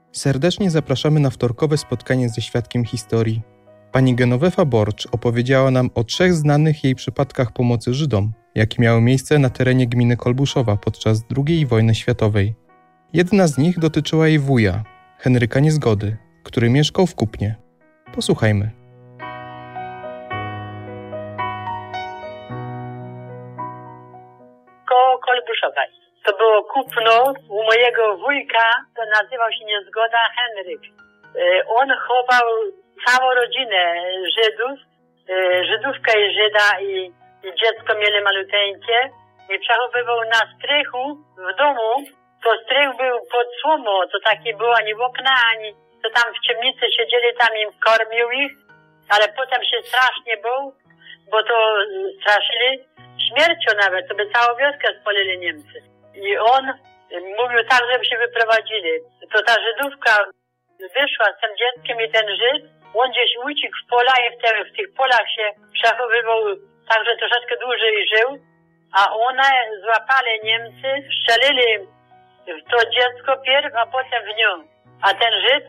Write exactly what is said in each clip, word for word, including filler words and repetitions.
Serdecznie zapraszamy na wtorkowe spotkanie ze świadkiem historii. Pani Genovefa Borcz opowiedziała nam o trzech znanych jej przypadkach pomocy Żydom, jakie miały miejsce na terenie gminy Kolbuszowa podczas drugiej wojny światowej. Jedna z nich dotyczyła jej wuja, Henryka Niezgody, który mieszkał w Kupnie. Posłuchajmy. Koło Kolbuszowa. To było Kupno u mojego wujka, to nazywał się Niezgoda Henryk. On chował całą rodzinę Żydów, Żydówka i Żyda i, i dziecko mieli maluteńkie i przechowywał na strychu w domu. To strych był pod słomą, to takie było ani w okna, ani to tam w ciemnicy siedzieli, tam im kormił ich, ale potem się strasznie bał, bo to straszyli śmiercią nawet, to by całą wioskę spalili Niemcy. I on mówił tak, żeby się wyprowadzili. To ta Żydówka wyszła z tym dzieckiem i ten Żyd, on gdzieś uciekł w pola i w, te, w tych polach się przechowywał, także troszeczkę dłużej żył, a one złapali Niemcy, strzelili w to dziecko pierw, a potem w nią. A ten Żyd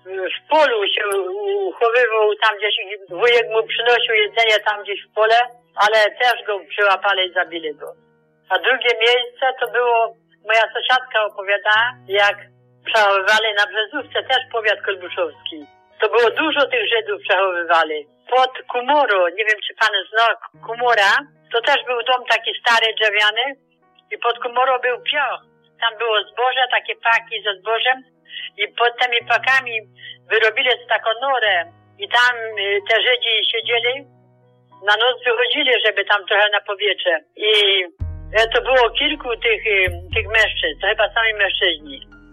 w polu się uchowywał, tam gdzieś wujek mu przynosił jedzenie tam gdzieś w pole, ale też go przyłapali i zabili go. A drugie miejsce to było, moja sąsiadka opowiadała, jak przechowywali na Brzezówce, też powiat kolbuszowski. To było dużo tych Żydów przechowywali. Pod Kumoro, nie wiem czy pan zna Kumora, to też był dom taki stary, drzewiany i pod Kumoro był pioch. Tam było zboże, takie paki ze zbożem i pod tymi pakami wyrobili taką norę i tam te Żydzi siedzieli, na noc wychodzili, żeby tam trochę na powietrze. I to było kilku tych, tych mężczyzn, to chyba sami mężczyźni.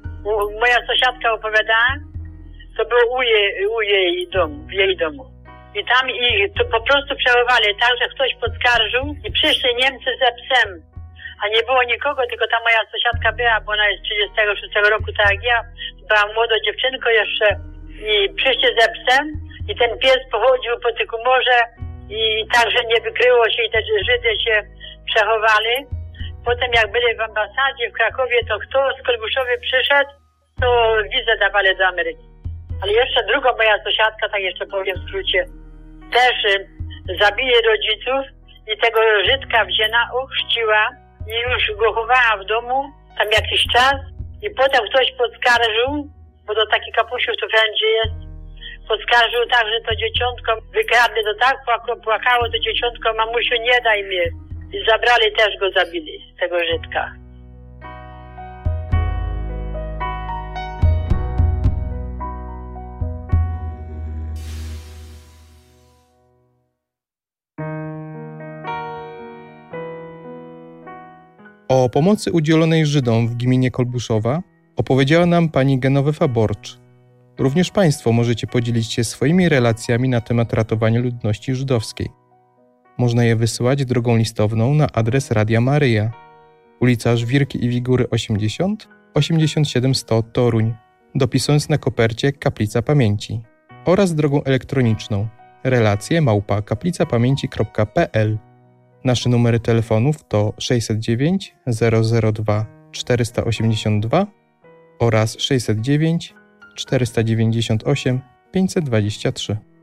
Moja sąsiadka opowiadała, to było u jej, u jej domu, w jej domu. I tam ich to po prostu przechowali tak, że ktoś podskarżył i przyszli Niemcy ze psem. A nie było nikogo, tylko ta moja sąsiadka była, bo ona jest z trzydziestego szóstego roku, tak jak ja. Była młodą dziewczynką jeszcze i przyszli ze psem i ten pies pochodził po tym morze i także nie wykryło się i te Żydy się przechowali. Potem jak byli w ambasadzie w Krakowie, to kto z Kolbuszowy przyszedł, to wizę dawali do Ameryki. Ale jeszcze druga moja sąsiadka, tak jeszcze powiem w skrócie, też y, zabije rodziców i tego Żydka wzięła, ochrzciła i już go chowała w domu tam jakiś czas i potem ktoś podskarżył, bo to taki kapusiów tu wszędzie jest, podskarżył tak, że to dzieciątko wykradli, to tak płakało to dzieciątko, mamusiu nie daj mnie. I zabrali, też go zabili, tego Żydka. O pomocy udzielonej Żydom w gminie Kolbuszowa opowiedziała nam pani Genovefa Borcz. Również państwo możecie podzielić się swoimi relacjami na temat ratowania ludności żydowskiej. Można je wysyłać drogą listowną na adres Radia Maryja, ulica Żwirki i Wigury osiemdziesiąt, osiemdziesiąt siedem sto Toruń, dopisując na kopercie Kaplica Pamięci, oraz drogą elektroniczną relacje małpa kaplicapamięci kropka p l. Nasze numery telefonów to sześćset dziewięć zero zero dwa czterysta osiemdziesiąt dwa oraz sześćset dziewięć czterysta dziewięćdziesiąt osiem pięćset dwadzieścia trzy.